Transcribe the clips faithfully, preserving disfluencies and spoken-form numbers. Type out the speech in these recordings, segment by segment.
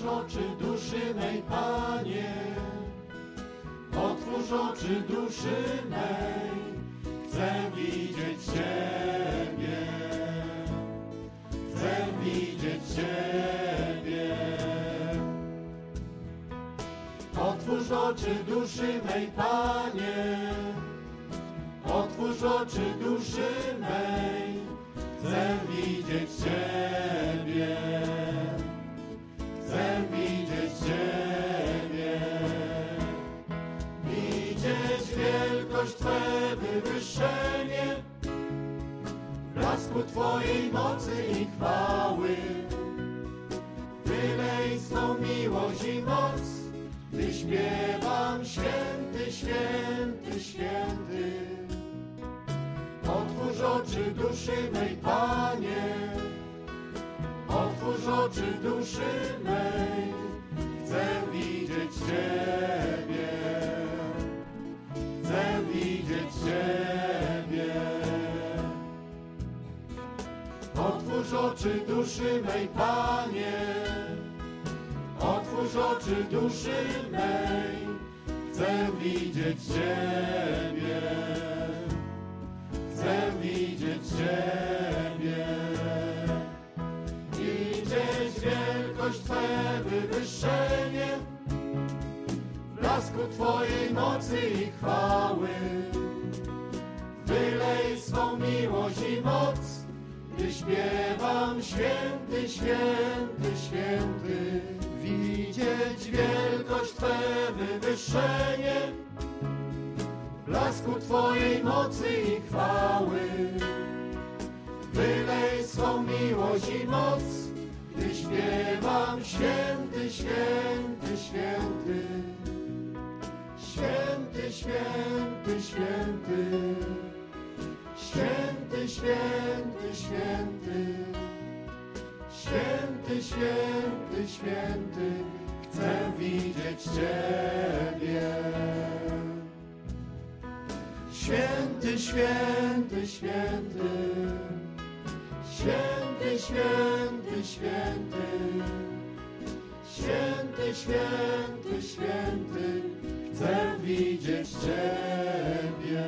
Otwórz oczy duszy mej, Panie, otwórz oczy duszy mej, chcę widzieć Ciebie, chcę widzieć Ciebie. Otwórz oczy duszy mej, Panie, otwórz oczy duszy mej, chcę widzieć Ciebie, chcę widzieć Ciebie. Widzieć wielkość Twe, wywyższenie, w blasku Twojej mocy i chwały. Wylej swą miłość i moc, gdy śpiewam święty, święty, święty. Otwórz oczy duszy mej, Panie, otwórz oczy duszy mej, chcę widzieć Ciebie, chcę widzieć Ciebie. Otwórz oczy duszy mej, Panie, otwórz oczy duszy mej, chcę widzieć Ciebie, chcę widzieć Ciebie. Widzieć wielkość Twe, wywyższenie, w blasku Twojej mocy i chwały. Wylej swą miłość i moc, gdy śpiewam święty, święty, święty. Widzieć wielkość Twe, wywyższenie, w blasku Twojej mocy i chwały. Wylej swą miłość i moc, gdy śpiewam święty, święty, święty. Święty, święty, święty. Święty, święty, święty. Święty, święty, święty. Chcę widzieć Ciebie. Święty, święty, święty. Święty, święty, święty. Święty, święty, święty. Chcę widzieć Ciebie.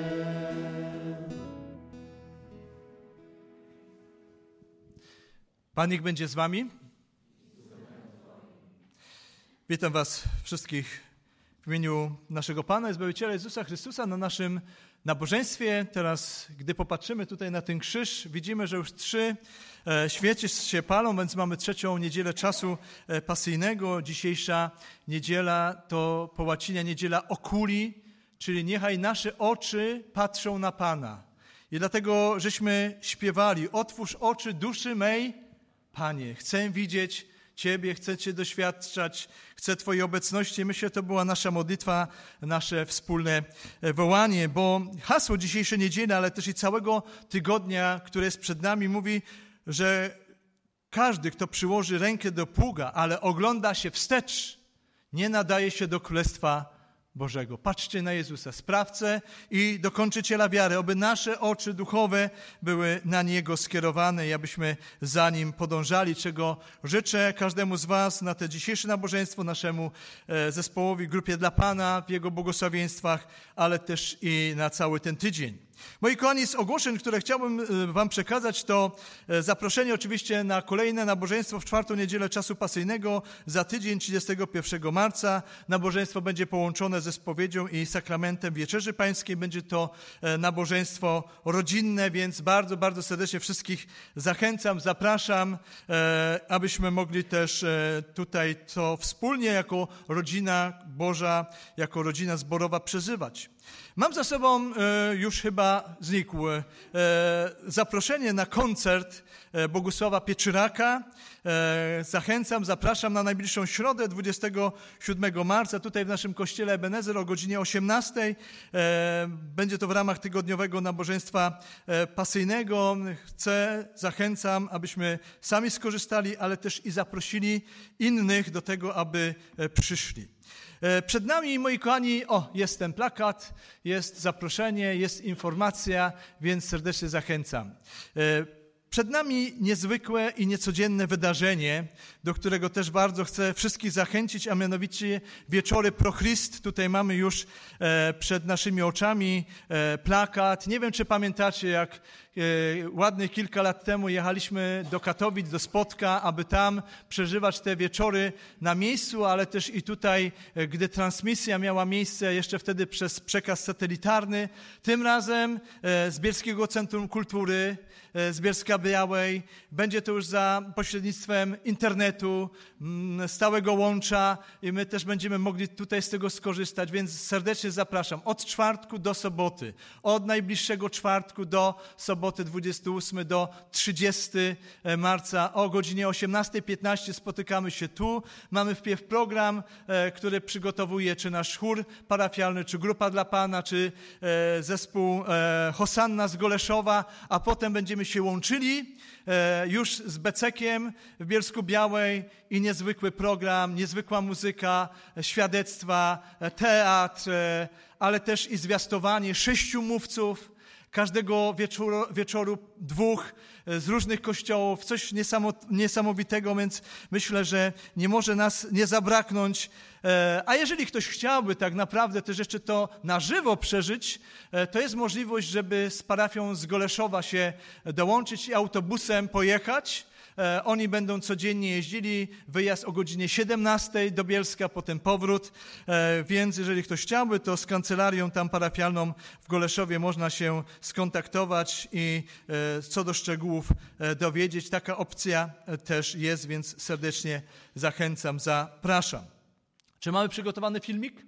Pan niech będzie z wami. Witam was wszystkich w imieniu naszego Pana i Zbawiciela Jezusa Chrystusa na naszym nabożeństwie. Teraz, gdy popatrzymy tutaj na ten krzyż, widzimy, że już trzy e, świece się palą, więc mamy trzecią niedzielę czasu e, pasyjnego. Dzisiejsza niedziela to po łacinie niedziela oculi, czyli niechaj nasze oczy patrzą na Pana. I dlatego, żeśmy śpiewali: otwórz oczy duszy mej, Panie, chcę widzieć Ciebie, chcę Cię doświadczać, chcę Twojej obecności. Myślę, to była nasza modlitwa, nasze wspólne wołanie, bo hasło dzisiejszej niedzieli, ale też i całego tygodnia, które jest przed nami, mówi, że każdy, kto przyłoży rękę do pługa, ale ogląda się wstecz, nie nadaje się do Królestwa Bożego. Patrzcie na Jezusa, sprawcę i dokończyciela wiary, aby nasze oczy duchowe były na Niego skierowane i abyśmy za Nim podążali, czego życzę każdemu z was na te dzisiejsze nabożeństwo, naszemu zespołowi, grupie dla Pana w Jego błogosławieństwach, ale też i na cały ten tydzień. Moi kochani, z ogłoszeń, które chciałbym wam przekazać, to zaproszenie oczywiście na kolejne nabożeństwo w czwartą niedzielę czasu pasyjnego za tydzień, trzydziestego pierwszego marca. Nabożeństwo będzie połączone ze spowiedzią i sakramentem Wieczerzy Pańskiej. Będzie to nabożeństwo rodzinne, więc bardzo, bardzo serdecznie wszystkich zachęcam, zapraszam, abyśmy mogli też tutaj to wspólnie jako rodzina Boża, jako rodzina zborowa przeżywać. Mam za sobą, e, już chyba znikł, e, zaproszenie na koncert e, Bogusława Pieczyraka. E, zachęcam, zapraszam na najbliższą środę, dwudziestego siódmego marca, tutaj w naszym kościele Ebenezer o godzinie osiemnastej. E, będzie to w ramach tygodniowego nabożeństwa e, pasyjnego. Chcę, zachęcam, abyśmy sami skorzystali, ale też i zaprosili innych do tego, aby e, przyszli. Przed nami, moi kochani, o, jest ten plakat, jest zaproszenie, jest informacja, więc serdecznie zachęcam. Przed nami niezwykłe i niecodzienne wydarzenie, do którego też bardzo chcę wszystkich zachęcić, a mianowicie wieczory Pro Christ. Tutaj mamy już e, przed naszymi oczami e, plakat. Nie wiem, czy pamiętacie, jak e, ładnych kilka lat temu jechaliśmy do Katowic, do Spodka, aby tam przeżywać te wieczory na miejscu, ale też i tutaj, e, gdy transmisja miała miejsce jeszcze wtedy przez przekaz satelitarny. Tym razem e, z Bielskiego Centrum Kultury, e, z Bielska Białej. Będzie to już za pośrednictwem internetu, stałego łącza i my też będziemy mogli tutaj z tego skorzystać, więc serdecznie zapraszam od czwartku do soboty, od najbliższego czwartku do soboty dwudziestego ósmego do trzydziestego marca o godzinie osiemnasta piętnaście spotykamy się tu. Mamy wpierw program, który przygotowuje czy nasz chór parafialny, czy Grupa dla Pana, czy zespół Hosanna z Goleszowa, a potem będziemy się łączyli już z Becekiem w Bielsku Białej i niezwykły program, niezwykła muzyka, świadectwa, teatr, ale też i zwiastowanie sześciu mówców, każdego wieczoru, wieczoru dwóch z różnych kościołów, coś niesamowitego, więc myślę, że nie może nas nie zabraknąć. A jeżeli ktoś chciałby tak naprawdę też jeszcze to na żywo przeżyć, to jest możliwość, żeby z parafią z Goleszowa się dołączyć i autobusem pojechać. Oni będą codziennie jeździli, wyjazd o godzinie siedemnastej do Bielska, potem powrót, więc jeżeli ktoś chciałby, to z kancelarią tam parafialną w Goleszowie można się skontaktować i co do szczegółów dowiedzieć. Taka opcja też jest, więc serdecznie zachęcam, zapraszam. Czy mamy przygotowany filmik?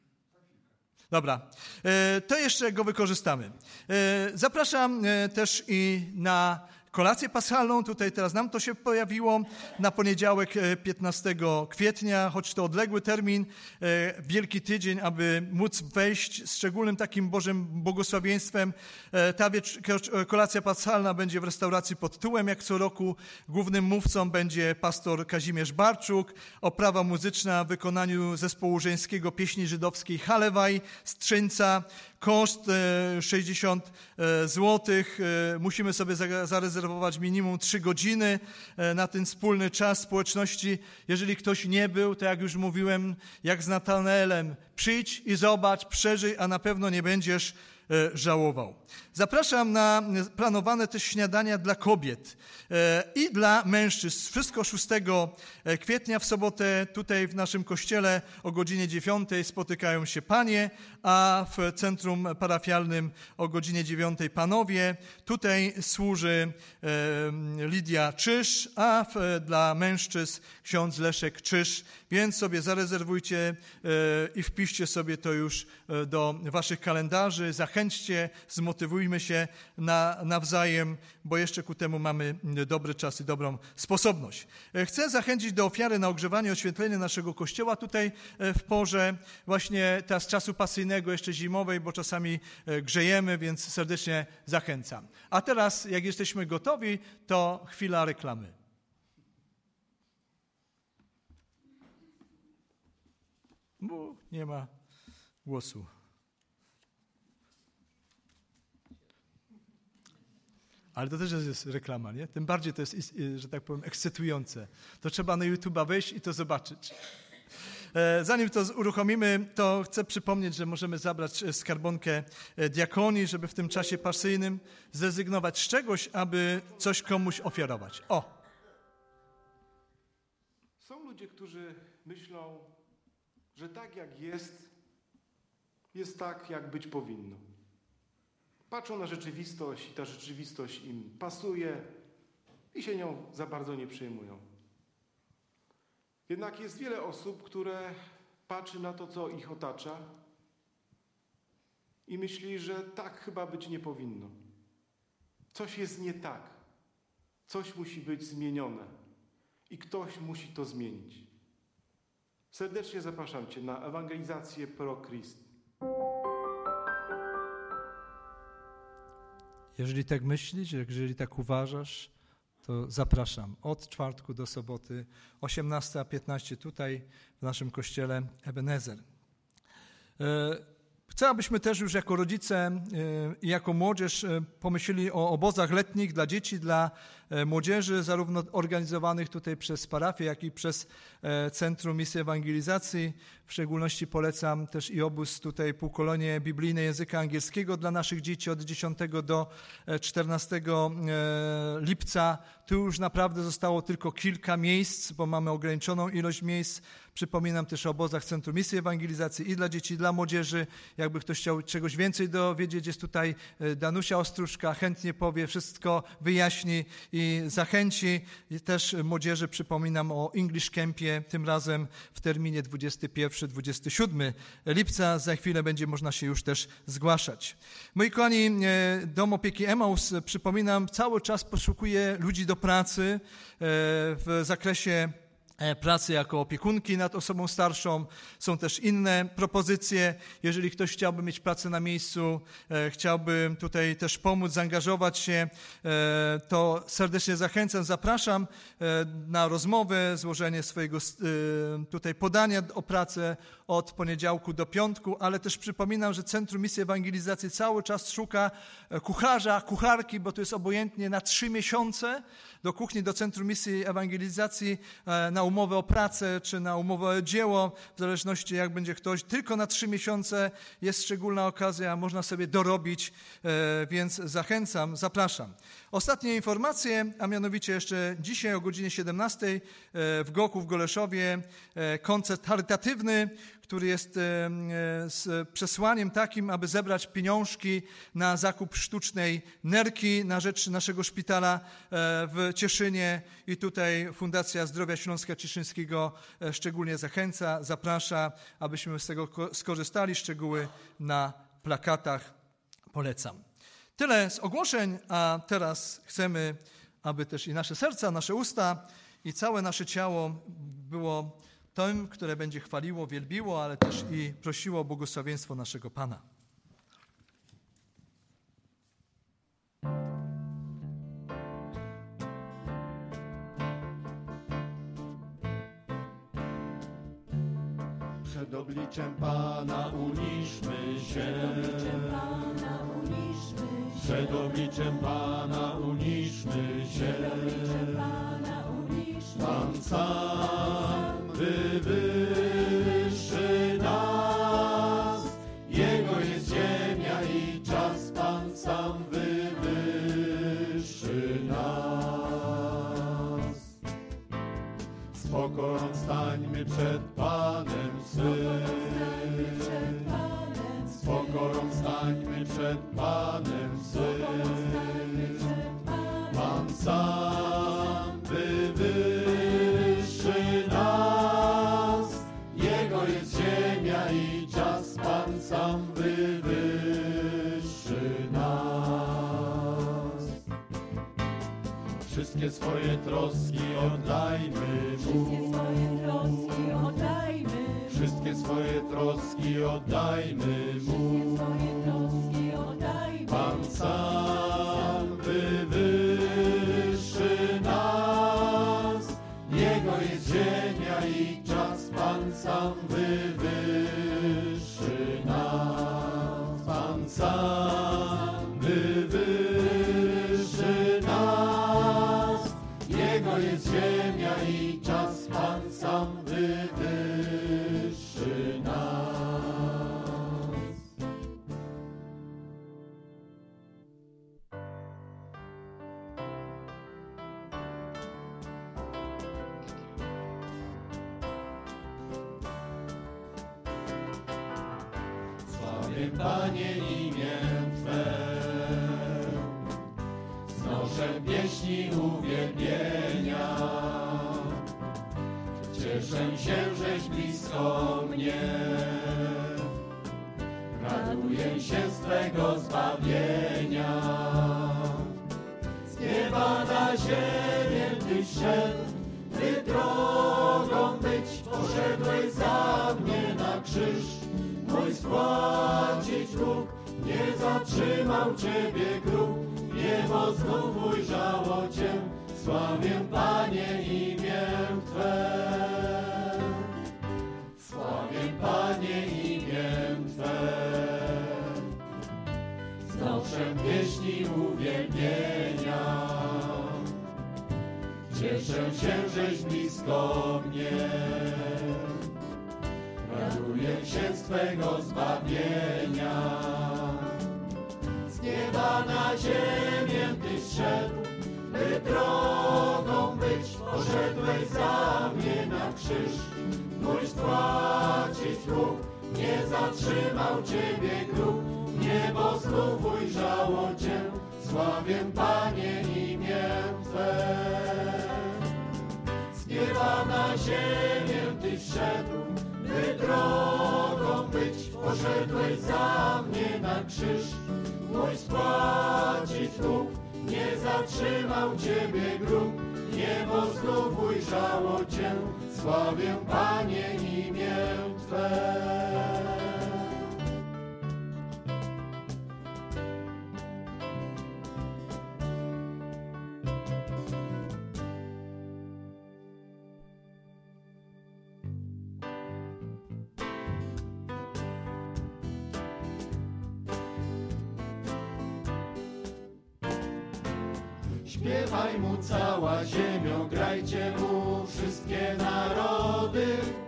Dobra, to jeszcze go wykorzystamy. Zapraszam też i na kolację paschalną. Tutaj teraz nam to się pojawiło na poniedziałek piętnastego kwietnia, choć to odległy termin, Wielki Tydzień, aby móc wejść z szczególnym takim Bożym błogosławieństwem. Ta kolacja paschalna będzie w restauracji pod Tyłem, jak co roku. Głównym mówcą będzie pastor Kazimierz Barczuk. Oprawa muzyczna w wykonaniu zespołu żeńskiego pieśni żydowskiej Halewaj z Trzyńca. Koszt sześćdziesiąt złotych. Musimy sobie zarezerwować minimum trzy godziny na ten wspólny czas społeczności. Jeżeli ktoś nie był, to jak już mówiłem, jak z Natanaelem, przyjdź i zobacz, przeżyj, a na pewno nie będziesz żałował. Zapraszam na planowane też śniadania dla kobiet i dla mężczyzn. Wszystko szóstego kwietnia w sobotę tutaj w naszym kościele o godzinie dziewiątej spotykają się panie, a w centrum parafialnym o godzinie dziewiątej panowie. Tutaj służy Lidia Czyż, a dla mężczyzn ksiądz Leszek Czyż. Więc sobie zarezerwujcie i wpiszcie sobie to już do waszych kalendarzy. Zachęćcie, zmotywujmy się na, nawzajem, bo jeszcze ku temu mamy dobry czas i dobrą sposobność. Chcę zachęcić do ofiary na ogrzewanie, oświetlenie naszego kościoła tutaj w porze właśnie teraz czasu pasyjnego, jeszcze zimowej, bo czasami grzejemy, więc serdecznie zachęcam. A teraz, jak jesteśmy gotowi, to chwila reklamy. Bo nie ma głosu. Ale to też jest reklama, nie? Tym bardziej to jest, że tak powiem, ekscytujące. To trzeba na YouTube'a wejść i to zobaczyć. Zanim to uruchomimy, to chcę przypomnieć, że możemy zabrać skarbonkę diakonii, żeby w tym czasie pasyjnym zrezygnować z czegoś, aby coś komuś ofiarować. O! Są ludzie, którzy myślą, że tak jak jest, jest tak, jak być powinno. Patrzą na rzeczywistość i ta rzeczywistość im pasuje i się nią za bardzo nie przejmują. Jednak jest wiele osób, które patrzy na to, co ich otacza i myśli, że tak chyba być nie powinno. Coś jest nie tak. Coś musi być zmienione i ktoś musi to zmienić. Serdecznie zapraszam Cię na ewangelizację Pro Christ. Jeżeli tak myślisz, jeżeli tak uważasz, to zapraszam od czwartku do soboty, osiemnasta piętnaście tutaj w naszym kościele Ebenezer. Chcę, abyśmy też już jako rodzice i jako młodzież pomyśleli o obozach letnich dla dzieci, dla młodzieży, zarówno organizowanych tutaj przez parafię, jak i przez Centrum Misji Ewangelizacji. W szczególności polecam też i obóz tutaj Półkolonie Biblijne Języka Angielskiego dla naszych dzieci od dziesiątego do czternastego lipca. Tu już naprawdę zostało tylko kilka miejsc, bo mamy ograniczoną ilość miejsc. Przypominam też o obozach Centrum Misji Ewangelizacji i dla dzieci, i dla młodzieży. Jakby ktoś chciał czegoś więcej dowiedzieć, jest tutaj Danusia Ostróżka, chętnie powie, wszystko wyjaśni i zachęci. I też młodzieży przypominam o English Campie, tym razem w terminie dwudziestego pierwszego do dwudziestego siódmego lipca. Za chwilę będzie można się już też zgłaszać. Moi kochani, Dom Opieki Emaus, przypominam, cały czas poszukuje ludzi do pracy w zakresie pracy jako opiekunki nad osobą starszą. Są też inne propozycje. Jeżeli ktoś chciałby mieć pracę na miejscu, e, chciałby tutaj też pomóc, zaangażować się, e, to serdecznie zachęcam, zapraszam e, na rozmowę, złożenie swojego e, tutaj podania o pracę od poniedziałku do piątku, ale też przypominam, że Centrum Misji Ewangelizacji cały czas szuka kucharza, kucharki, bo to jest obojętnie na trzy miesiące do kuchni, do Centrum Misji Ewangelizacji e, na umowę o pracę, czy na umowę o dzieło, w zależności jak będzie ktoś. Tylko na trzy miesiące jest szczególna okazja, można sobie dorobić, więc zachęcam, zapraszam. Ostatnie informacje, a mianowicie jeszcze dzisiaj o godzinie siedemnastej w Goku w Goleszowie koncert charytatywny, który jest z przesłaniem takim, aby zebrać pieniążki na zakup sztucznej nerki na rzecz naszego szpitala w Cieszynie i tutaj Fundacja Zdrowia Śląska Cieszyńskiego szczególnie zachęca, zaprasza, abyśmy z tego skorzystali. Szczegóły na plakatach polecam. Tyle z ogłoszeń, a teraz chcemy, aby też i nasze serca, nasze usta i całe nasze ciało było tym, które będzie chwaliło, wielbiło, ale też i prosiło o błogosławieństwo naszego Pana. Przed obliczem Pana uniszmy się. Przed obliczem Pana uniszmy się. Pan sam wywyższy nas. Jego jest ziemia i czas. Pan sam wywyższy nas. Z pokorą stańmy przed Panem swym. Z pokorą stańmy przed Panem swym. Pan sam wywyższy nas. Jego jest ziemia i czas. Pan sam wywyższy nas. Wszystkie swoje troski oddajmy Mu. Wszystkie swoje troski oddajmy Mu. Pan sam wywyższy nas. Jego jest ziemia i czas. Pan sam wywyższy nas. Pan sam wywyższy nas. Jego jest ziemia i czas. Pan sam wywyższy nas. Sławię, Panie, imię Twe. Znoszę pieśni uwielbienia. Cieszę się, żeś blisko mnie. Raduję się z Twego zbawienia. Z nieba na ziemię Tyś szedł, Ty drogą być poszedłeś za mnie na krzyż. Mój spłacić dług, nie zatrzymał Ciebie grób. Niebo znów ujrzało Cię, sławię, Panie, imię Twe. Sławię, Panie, imię Twe. się, żeś blisko mnie. Raduję się z Twego zbawienia. Z nieba na ziemię Tyś szedł, by drogą być. Poszedłeś za mnie na krzyż, mój spłacić dług. Nie zatrzymał Ciebie grób, niebo znów ujrzało Cię. Sławię, Panie, imię Twe. Z nieba na ziemię Tyś szedł, by drogą być. Poszedłeś za mnie na krzyż, mój spłacić dług. Nie zatrzymał Ciebie grób, niebo znów ujrzało Cię. Sławię, Panie, imię Twe. Śpiewaj mu cała ziemio, grajcie mu wszystkie narody.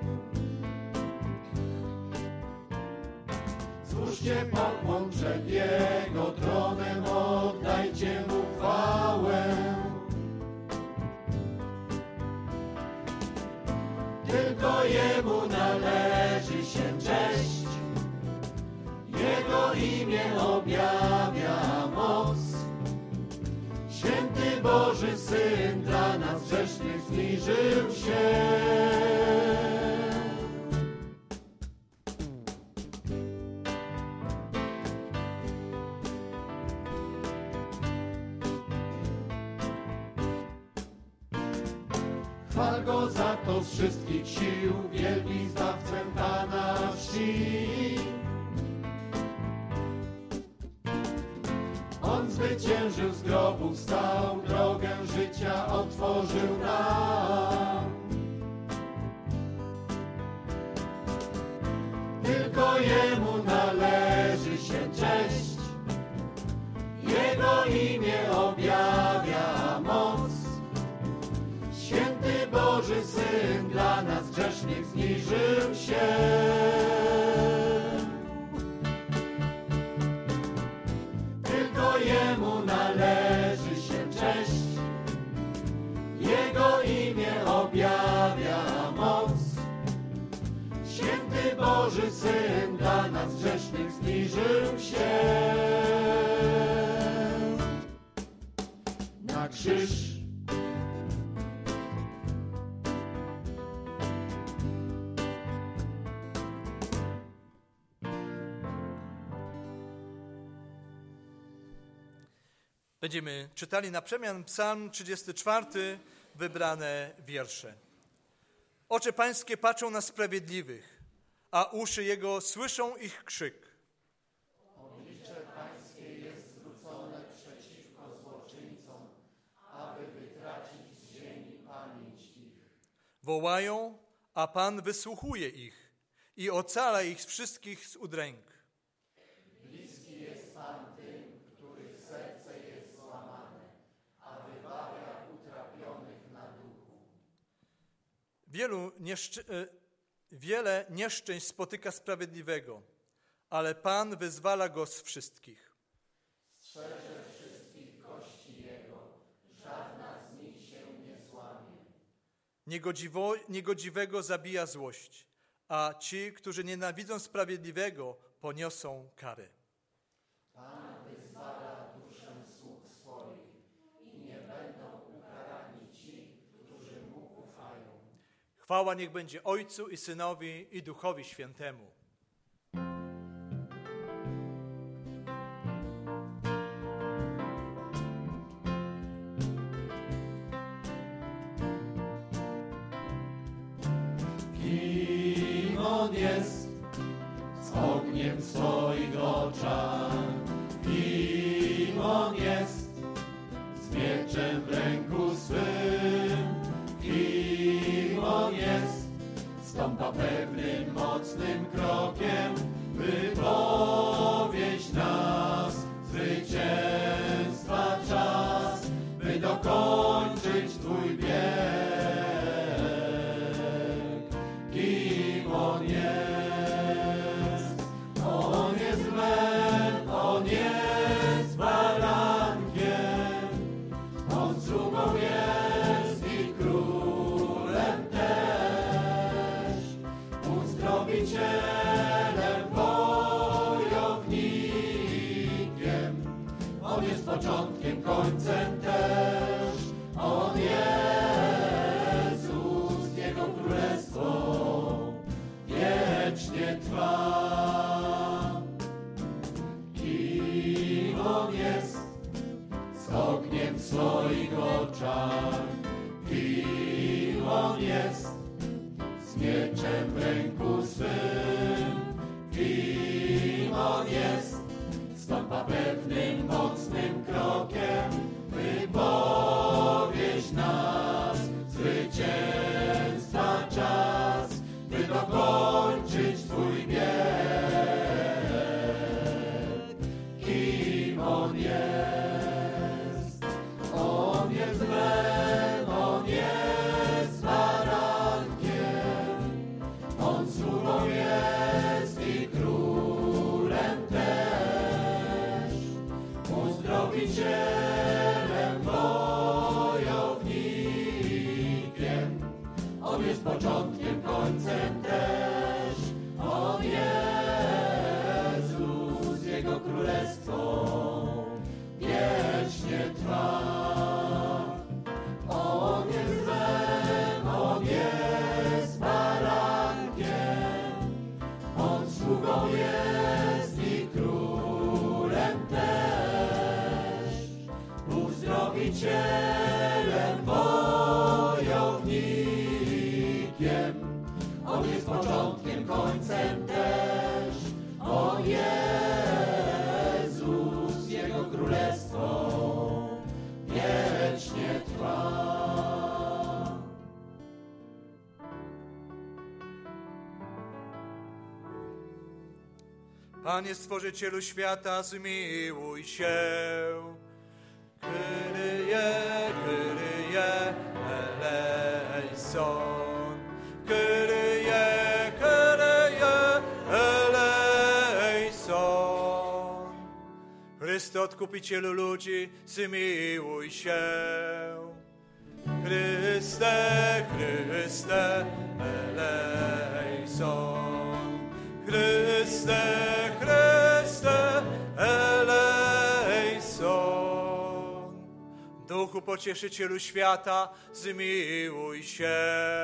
Złóżcie pokłon przed Jego tronem, oddajcie mu chwałę. Tylko Jemu należy się cześć, Jego imię objawia moc. Święty Boży Syn dla nas grzesznych zniżył się. Chwal Go za to z wszystkich sił, wielki Zbawcę Pana czci. On zwyciężył, z grobu wstał, drogę życia otworzył nam. Tylko Jemu należy się cześć, Jego imię objawia moc. Święty Boży Syn dla nas grzesznych zniżył się. Jemu należy się cześć, Jego imię objawia moc. Święty Boży Syn dla nas grzesznych zniżył się. Na krzyż. Będziemy czytali na przemian Psalm trzydziesty czwarty, wybrane wiersze. Oczy Pańskie patrzą na sprawiedliwych, a uszy Jego słyszą ich krzyk. Oblicze Pańskie jest zwrócone przeciwko złoczyńcom, aby wytracić z ziemi pamięć ich. Wołają, a Pan wysłuchuje ich i ocala ich wszystkich z udręk. Bliski jest Pan tym, których serce jest złamane, a wybawia utrapionych na duchu. Wielu nieszczy... Wiele nieszczęść spotyka sprawiedliwego, ale Pan wyzwala go z wszystkich. Strzeże wszystkich kości Jego, żadna z nich się nie złamie. Niegodziwo... Niegodziwego zabija złość, a ci, którzy nienawidzą sprawiedliwego, poniosą karę. Pan wyzwala duszę sług swoich i nie będą ukarani ci, którzy Mu ufają. Chwała niech będzie Ojcu i Synowi i Duchowi Świętemu. Kim On jest z ogniem w swoich oczach? Kim On jest z mieczem w ręku swym? Kim On jest? Stąpa pewnym, mocnym krokiem, by powieść nas zwycięstwa czas, by dokończyć Twój bieg. Zbawicielem, wojownikiem. On jest początkiem, końcem też. On Jezus, Jego królestwo wiecznie trwa. Kim On jest, z ogniem w swoich oczach. Kim On jest, z mieczem w ręku swym. Kim On jest, stąpa pewnym, mocnym krokiem, by powieść nas zwycięstwa czas, by dokończyć Twój bieg. Kim On jest? On jest lwem, On jest barankiem, On sługą jest i królem też, uzdrowicielem, wojownikiem. On jest początkiem, końcem też. On Jezus, Jego królestwo wiecznie trwa. On jest lwem, On jest barankiem, On sługą jest i królem też, uzdrowicielem, wojownikiem. On jest początkiem, końcem też. On Jezus, Jego królestwo wiecznie trwa. Panie Stworzycielu świata, zmiłuj się. Kyrie, Kyrie, eleison. Kyrie, Kyrie, eleison. Chryste, Odkupicielu ludzi, zmiłuj się. Chryste, Chryste, eleison. Chryste, Chryste, eleison. Duchu Pocieszycielu świata, zmiłuj się.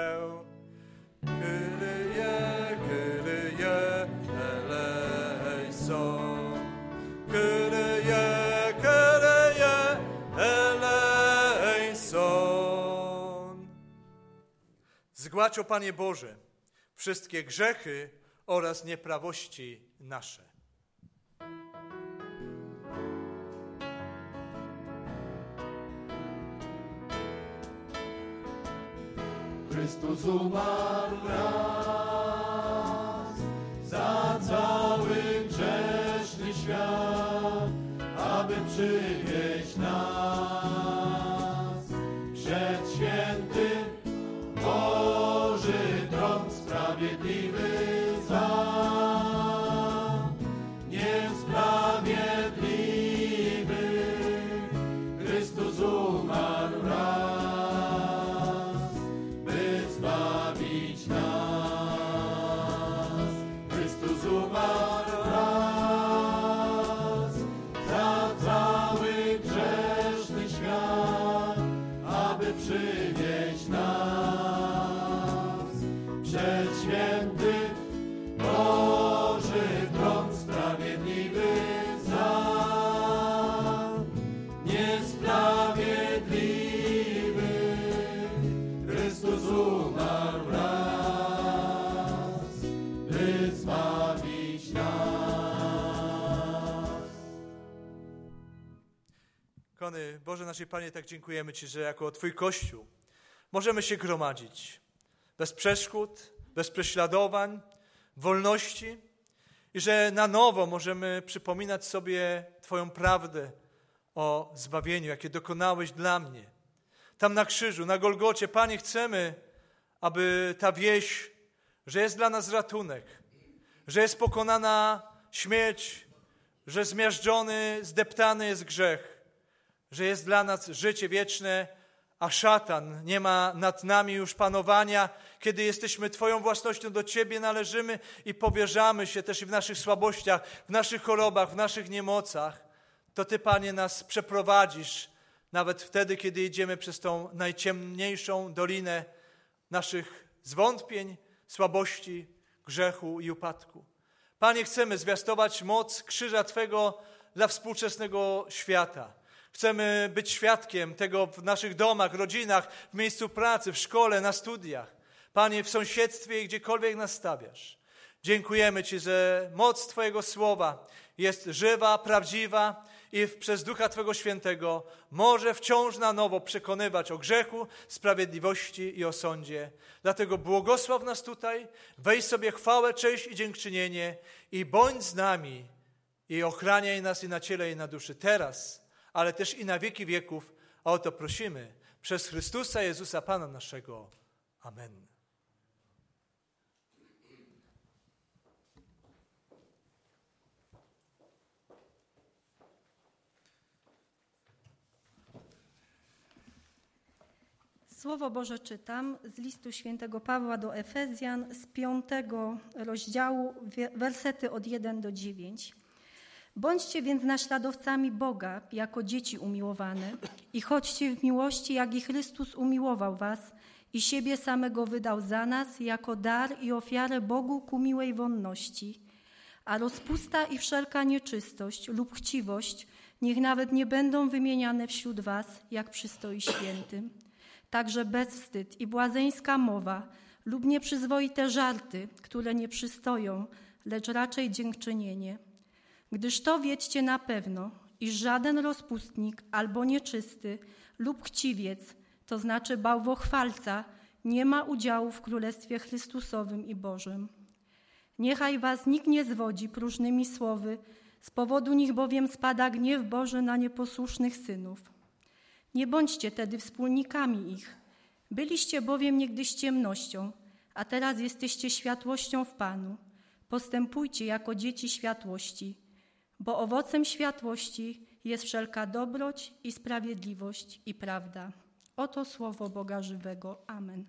Kyrie, Kyrie, eleison. Kyrie, Kyrie, eleison. Zgładź, o Panie Boże, wszystkie grzechy oraz nieprawości nasze. Chrystus umarł raz za cały grzeszny świat, aby przywieźć nas przed święty Boży tron sprawiedliwy sam. Niesprawiedliwy Chrystus umarł raz, by zbawić nas. Chrystus umarł raz za cały grzeszny świat, aby przywieźć nas przed święty Boży tron sprawiedliwy sam. Niesprawiedliwy Chrystus umarł raz, by zbawić nas. Kochany Boże, naszej Panie, tak dziękujemy Ci, że jako Twój Kościół możemy się gromadzić bez przeszkód, bez prześladowań, wolności i że na nowo możemy przypominać sobie Twoją prawdę o zbawieniu, jakie dokonałeś dla mnie. Tam na krzyżu, na Golgocie, Panie, chcemy, aby ta wieść, że jest dla nas ratunek, że jest pokonana śmierć, że zmiażdżony, zdeptany jest grzech, że jest dla nas życie wieczne, a szatan nie ma nad nami już panowania, kiedy jesteśmy Twoją własnością, do Ciebie należymy i powierzamy się też i w naszych słabościach, w naszych chorobach, w naszych niemocach, to Ty, Panie, nas przeprowadzisz nawet wtedy, kiedy idziemy przez tą najciemniejszą dolinę naszych zwątpień, słabości, grzechu i upadku. Panie, chcemy zwiastować moc krzyża Twego dla współczesnego świata. Chcemy być świadkiem tego w naszych domach, rodzinach, w miejscu pracy, w szkole, na studiach. Panie, w sąsiedztwie i gdziekolwiek nas stawiasz. Dziękujemy Ci, że moc Twojego słowa jest żywa, prawdziwa i przez Ducha Twego Świętego może wciąż na nowo przekonywać o grzechu, sprawiedliwości i o sądzie. Dlatego błogosław nas tutaj, weź sobie chwałę, cześć i dziękczynienie i bądź z nami i ochraniaj nas i na ciele i na duszy teraz, ale też i na wieki wieków, a o to prosimy przez Chrystusa Jezusa Pana naszego. Amen. Słowo Boże czytam z listu świętego Pawła do Efezjan z piątego rozdziału, wersety od jeden do dziewięć. Bądźcie więc naśladowcami Boga jako dzieci umiłowane i chodźcie w miłości, jak i Chrystus umiłował was i siebie samego wydał za nas jako dar i ofiarę Bogu ku miłej wonności. A rozpusta i wszelka nieczystość lub chciwość niech nawet nie będą wymieniane wśród was, jak przystoi świętym. Także bezwstyd i błazeńska mowa lub nieprzyzwoite żarty, które nie przystoją, lecz raczej dziękczynienie. Gdyż to wiedzcie na pewno, iż żaden rozpustnik albo nieczysty lub chciwiec, to znaczy bałwochwalca, nie ma udziału w Królestwie Chrystusowym i Bożym. Niechaj was nikt nie zwodzi próżnymi słowy, z powodu nich bowiem spada gniew Boży na nieposłusznych synów. Nie bądźcie tedy wspólnikami ich. Byliście bowiem niegdyś ciemnością, a teraz jesteście światłością w Panu. Postępujcie jako dzieci światłości, bo owocem światłości jest wszelka dobroć i sprawiedliwość i prawda. Oto słowo Boga żywego. Amen.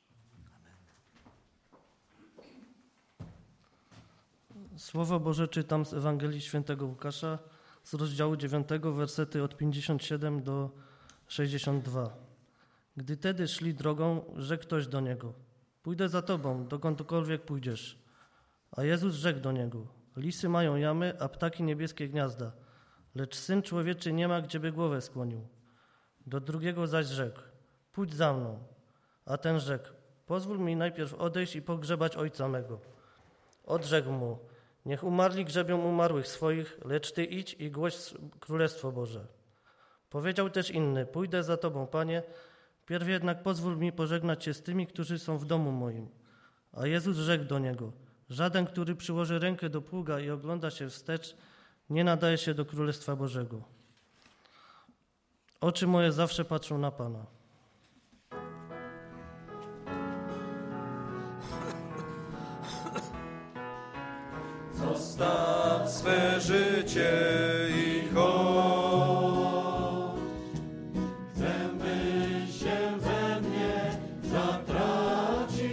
Słowo Boże czytam z Ewangelii Świętego Łukasza z rozdziału dziewiątego, wersety od pięćdziesiąt siedem do sześćdziesiąt dwa. Gdy tedy szli drogą, rzekł ktoś do niego: pójdę za tobą, dokądkolwiek pójdziesz. A Jezus rzekł do niego: lisy mają jamy, a ptaki niebieskie gniazda, lecz Syn Człowieczy nie ma, gdzieby głowę skłonił. Do drugiego zaś rzekł: pójdź za mną. A ten rzekł: pozwól mi najpierw odejść i pogrzebać ojca mego. Odrzekł mu: niech umarli grzebią umarłych swoich, lecz ty idź i głoś Królestwo Boże. Powiedział też inny: pójdę za tobą, Panie, pierw jednak pozwól mi pożegnać się z tymi, którzy są w domu moim. A Jezus rzekł do niego: żaden, który przyłoży rękę do pługa i ogląda się wstecz, nie nadaje się do Królestwa Bożego. Oczy moje zawsze patrzą na Pana. Zostaw swe życie i chodź. Chcę, byś się we mnie zatracił.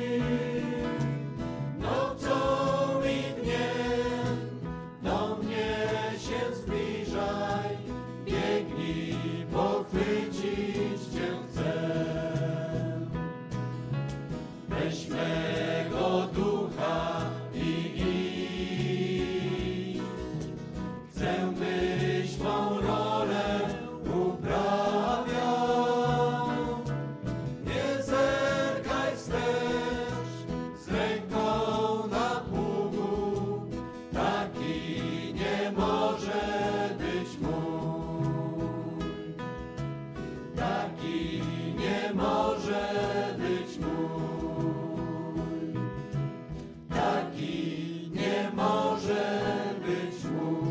Nocą i dniem do mnie się zbliżaj. Biegnij, pochwycić Cię chcę. Weź mego ducha i chcę, byś mą rolę uprawiał. Nie zerkaj wstecz z ręką na pługu, taki nie może być mój. Taki nie może być mój. Taki nie może być mój.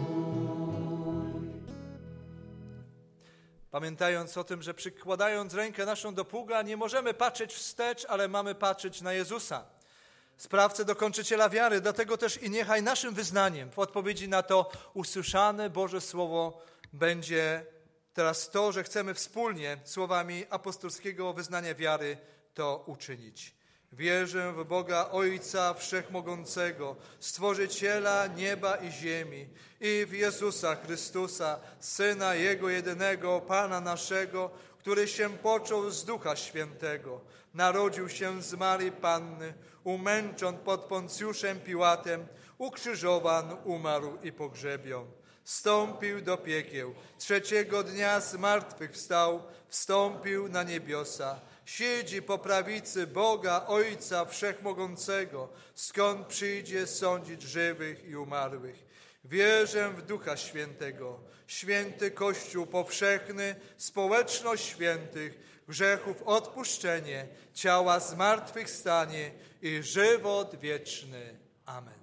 Pamiętając o tym, że przykładając rękę naszą do pługa, nie możemy patrzeć wstecz, ale mamy patrzeć na Jezusa, sprawcę, dokończyciela wiary. Dlatego też i niechaj naszym wyznaniem w odpowiedzi na to usłyszane Boże Słowo będzie teraz to, że chcemy wspólnie słowami apostolskiego wyznania wiary to uczynić. Wierzę w Boga Ojca Wszechmogącego, Stworzyciela nieba i ziemi i w Jezusa Chrystusa, Syna Jego jedynego, Pana naszego, który się począł z Ducha Świętego, narodził się z Maryi Panny, umęczon pod Poncjuszem Piłatem, ukrzyżowan, umarł i pogrzebion. Wstąpił do piekieł, trzeciego dnia z martwych wstał, wstąpił na niebiosa, siedzi po prawicy Boga Ojca Wszechmogącego, skąd przyjdzie sądzić żywych i umarłych. Wierzę w Ducha Świętego, święty Kościół powszechny, społeczność świętych, grzechów odpuszczenie, ciała zmartwychwstanie i żywot wieczny. Amen.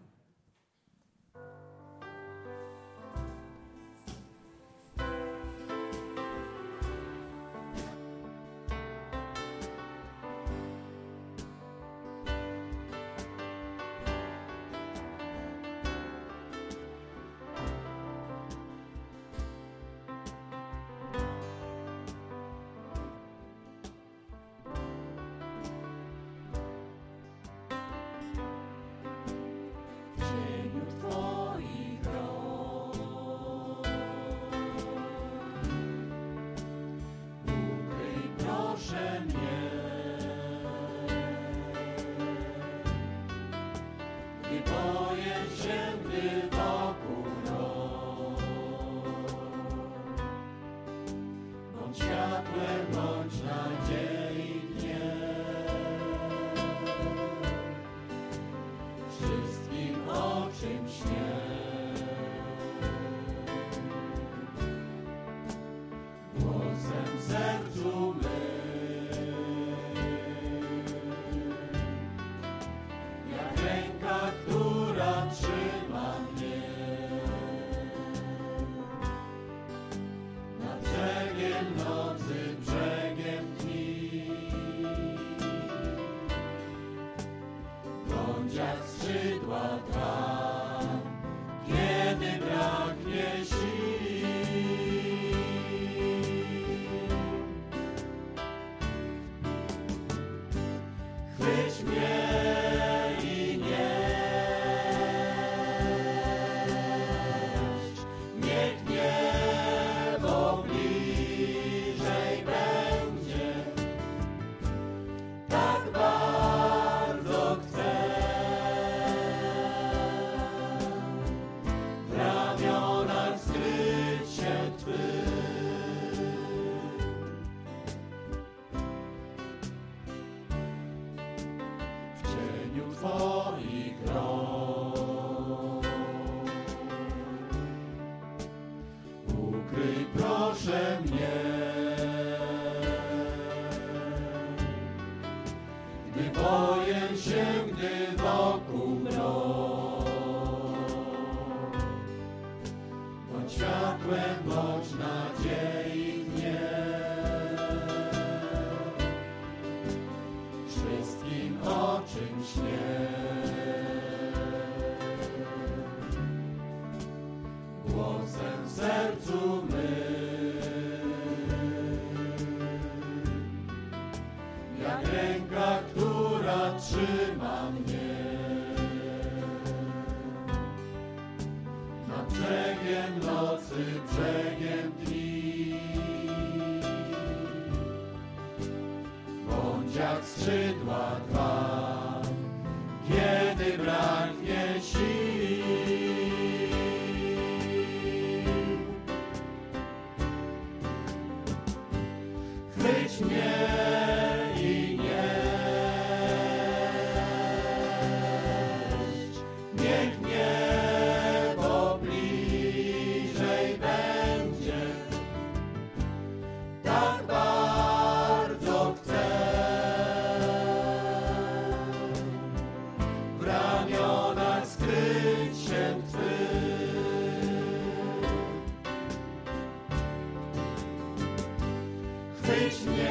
Chwyć mnie